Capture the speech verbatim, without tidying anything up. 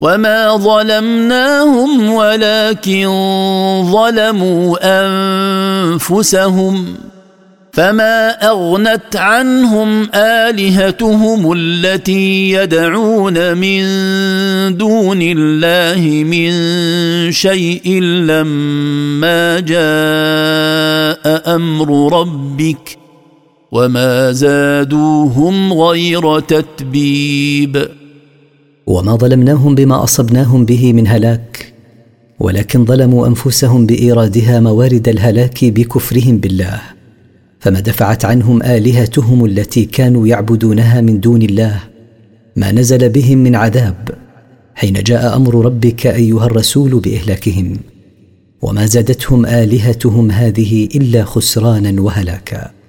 وما ظلمناهم ولكن ظلموا أنفسهم فما أغنت عنهم آلهتهم التي يدعون من دون الله من شيء لما جاء أمر ربك وما زادوهم غير تتبيب. وما ظلمناهم بما أصبناهم به من هلاك، ولكن ظلموا أنفسهم بإيرادها موارد الهلاك بكفرهم بالله، فما دفعت عنهم آلهتهم التي كانوا يعبدونها من دون الله ما نزل بهم من عذاب حين جاء أمر ربك أيها الرسول بإهلاكهم، وما زادتهم آلهتهم هذه إلا خسرانا وهلاكا.